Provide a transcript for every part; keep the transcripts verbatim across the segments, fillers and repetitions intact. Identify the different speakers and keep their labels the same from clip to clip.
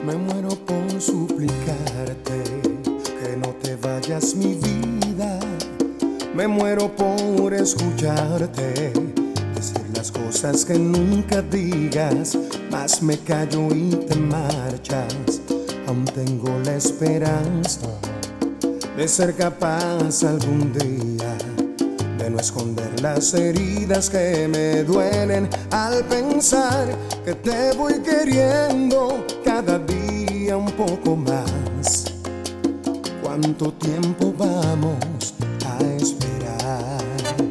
Speaker 1: Me muero por suplicarte que no te vayas, mi vida. Me muero por escucharte decir las cosas que nunca digas, mas me callo y te marchas. Aún tengo la esperanza de ser capaz algún día de no esconder las heridas que me duelen al pensar que te voy queriendo cada día un poco más. ¿Cuánto tiempo vamos a esperar?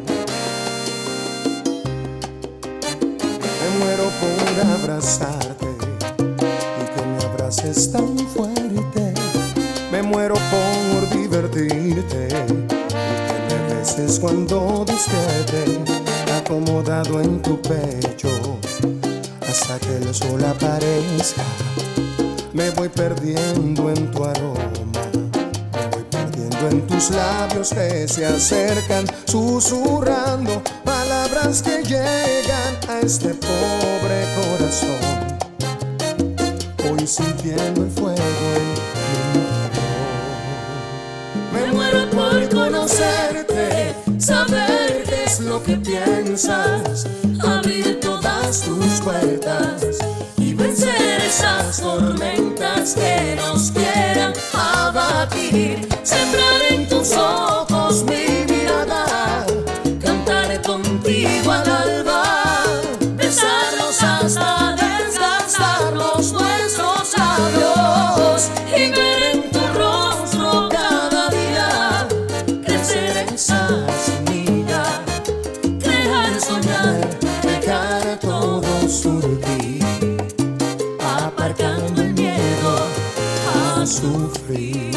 Speaker 1: Me muero por abrazarte y que me abraces tan fuerte. Me muero por divertirte y que me beses cuando despierte, acomodado en tu pecho hasta que el sol aparezca. Me voy perdiendo en tu aroma, me voy perdiendo en tus labios que se acercan, susurrando palabras que llegan a este pobre corazón. Voy sintiendo el fuego en mi interior. Me muero por conocerte, saber qué es lo que piensas, abrir todas tus puertas y vencer esas tormentas que nos quieran abatir. Sembrar en tus ojos mi mirada, cantar contigo al alba, besarnos hasta desgastarnos nuestros labios y ver en tu rostro cada día crecer esa semilla, crear, soñar, dejar todo surgir, aparcando el miedo a sufrir.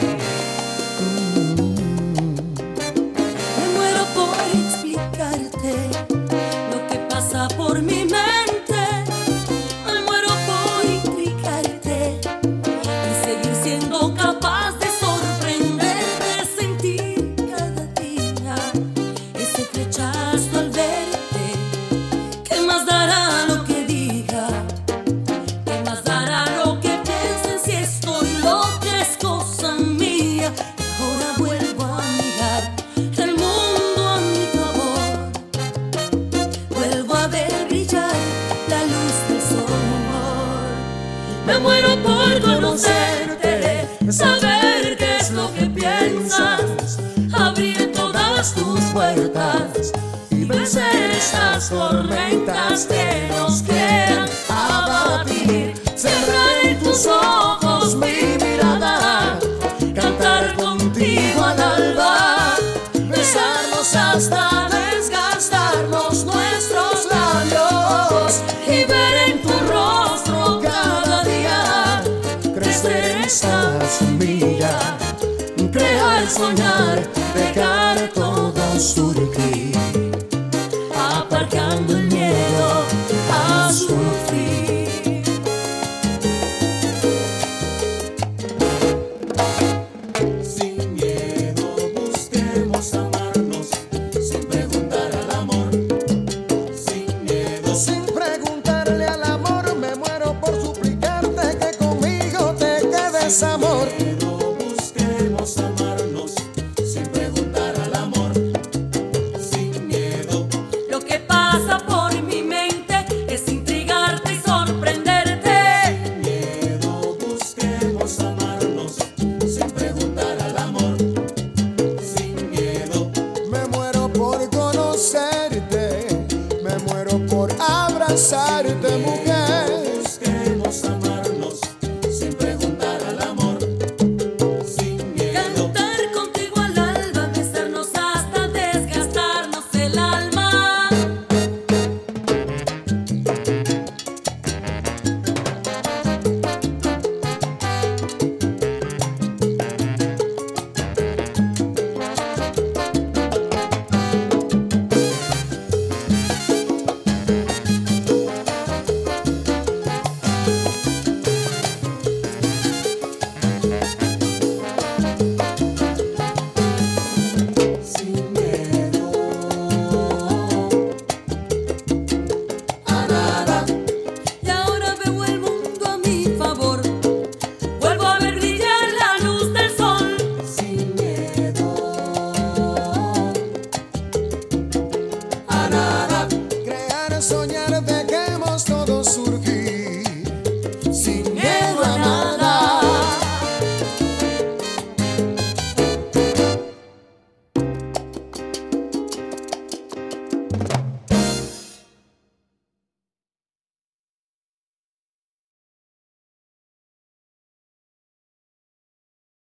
Speaker 2: Me muero por explicarte lo que pasa por mi mente. Me muero por intrigarte y seguir siendo capaz de sorprenderte, sentir cada día ese flechazo al verte. ¿Qué más dará lo que diga? ¿Qué más dará lo que piensen si estoy loca? Es cosa mía. Y ahora vuelvo a mirar el mundo a mi favor. Vuelvo a ver brillar la luz del sol. Me muero por conocerte, saber qué es lo que piensas, abrir todas tus puertas y vencer estas tormentas que nos quieran abatir. Sembrar en tus ojos mi mirada, cantar contigo al alba, besarnos hasta desgastarnos nuestros labios y ver en tu rostro cada día crecer esa semilla, crear, soñar, dejar todo surgir, aparcando el miedo a sufrir.
Speaker 1: Sin miedo busquemos amarnos, sin preguntar al amor. Sin miedo, sin preguntarle al amor. Me muero por suplicarte que conmigo te quedes, amor. Sin miedo busquemos amarnos, sin preguntar al amor. Sin miedo.
Speaker 2: Lo que pasa por mi mente es intrigarte y sorprenderte.
Speaker 1: Sin miedo busquemos amarnos, sin preguntar al amor. Sin miedo. Me muero por conocerte, me muero por abrazarte, mujer. Busquemos amarnos, sin preguntar al amor. Sin miedo.
Speaker 2: Cantar contigo al alba, besarnos hasta desgastarnos el alma. sin miedo.